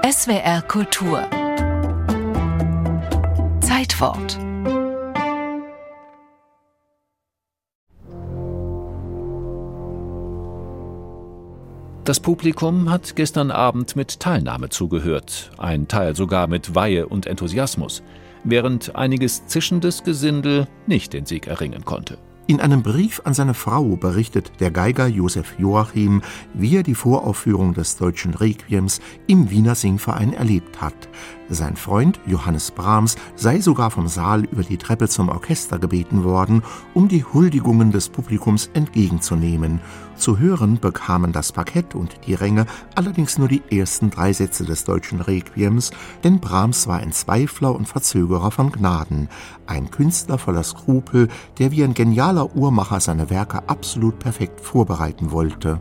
SWR Kultur Zeitwort. Das Publikum hat gestern Abend mit Teilnahme zugehört, ein Teil sogar mit Weihe und Enthusiasmus, während einiges zischendes Gesindel nicht den Sieg erringen konnte. In einem Brief an seine Frau berichtet der Geiger Josef Joachim, wie er die Voraufführung des deutschen Requiems im Wiener Singverein erlebt hat. Sein Freund Johannes Brahms sei sogar vom Saal über die Treppe zum Orchester gebeten worden, um die Huldigungen des Publikums entgegenzunehmen. Zu hören bekamen das Parkett und die Ränge allerdings nur die ersten 3 Sätze des deutschen Requiems, denn Brahms war ein Zweifler und Verzögerer von Gnaden, ein Künstler voller Skrupel, der wie ein genialer Uhrmacher seine Werke absolut perfekt vorbereiten wollte.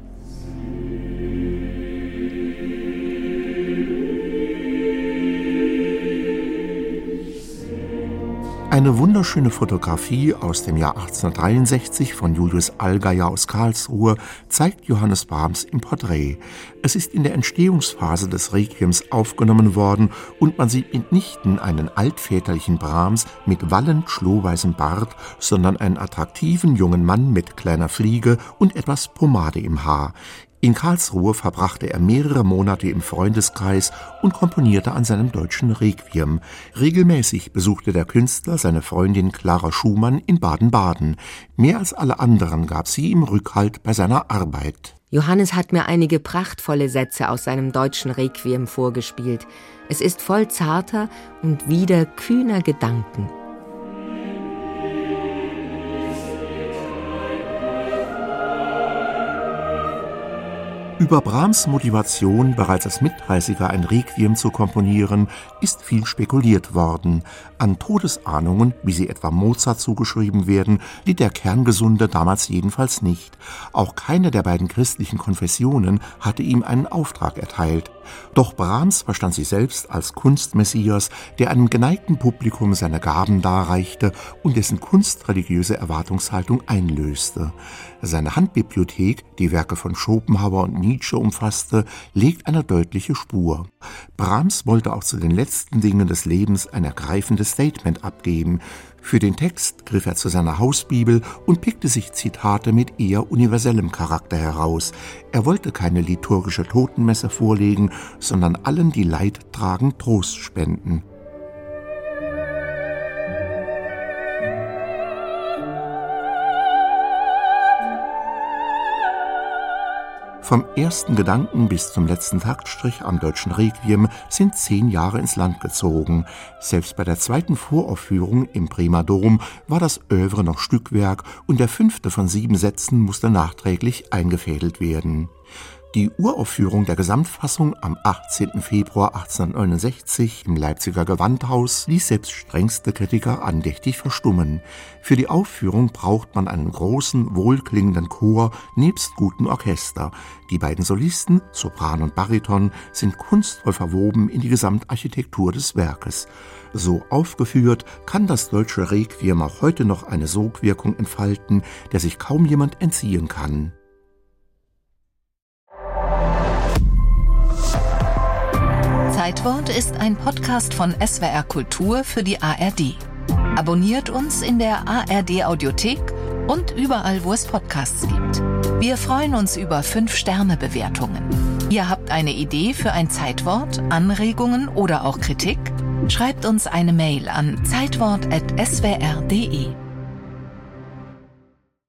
Eine wunderschöne Fotografie aus dem Jahr 1863 von Julius Allgeier aus Karlsruhe zeigt Johannes Brahms im Porträt. Es ist in der Entstehungsphase des Requiems aufgenommen worden und man sieht mitnichten einen altväterlichen Brahms mit wallend schlohweißem Bart, sondern einen attraktiven jungen Mann mit kleiner Fliege und etwas Pomade im Haar. In Karlsruhe verbrachte er mehrere Monate im Freundeskreis und komponierte an seinem deutschen Requiem. Regelmäßig besuchte der Künstler seine Freundin Clara Schumann in Baden-Baden. Mehr als alle anderen gab sie ihm Rückhalt bei seiner Arbeit. Johannes hat mir einige prachtvolle Sätze aus seinem deutschen Requiem vorgespielt. Es ist voll zarter und wieder kühner Gedanken. Über Brahms Motivation, bereits als Mit-30er ein Requiem zu komponieren, ist viel spekuliert worden. An Todesahnungen, wie sie etwa Mozart zugeschrieben werden, litt der Kerngesunde damals jedenfalls nicht. Auch keine der beiden christlichen Konfessionen hatte ihm einen Auftrag erteilt. Doch Brahms verstand sich selbst als Kunstmessias, der einem geneigten Publikum seine Gaben darreichte und dessen kunstreligiöse Erwartungshaltung einlöste. Seine Handbibliothek, die Werke von Schopenhauer und Nietzsche umfasste, legt eine deutliche Spur. Brahms wollte auch zu den letzten Dingen des Lebens ein ergreifendes Statement abgeben. Für den Text griff er zu seiner Hausbibel und pickte sich Zitate mit eher universellem Charakter heraus. Er wollte keine liturgische Totenmesse vorlegen, sondern allen, die Leid tragen, Trost spenden. Vom ersten Gedanken bis zum letzten Taktstrich am deutschen Requiem sind 10 Jahre ins Land gezogen. Selbst bei der zweiten Voraufführung im Bremer Dom war das Œuvre noch Stückwerk und der 5. von 7 Sätzen musste nachträglich eingefädelt werden. Die Uraufführung der Gesamtfassung am 18. Februar 1869 im Leipziger Gewandhaus ließ selbst strengste Kritiker andächtig verstummen. Für die Aufführung braucht man einen großen, wohlklingenden Chor nebst gutem Orchester. Die beiden Solisten, Sopran und Bariton, sind kunstvoll verwoben in die Gesamtarchitektur des Werkes. So aufgeführt kann das deutsche Requiem auch heute noch eine Sogwirkung entfalten, der sich kaum jemand entziehen kann. Zeitwort ist ein Podcast von SWR Kultur für die ARD. Abonniert uns in der ARD Audiothek und überall, wo es Podcasts gibt. Wir freuen uns über 5-Sterne-Bewertungen. Ihr habt eine Idee für ein Zeitwort, Anregungen oder auch Kritik? Schreibt uns eine Mail an zeitwort@swr.de.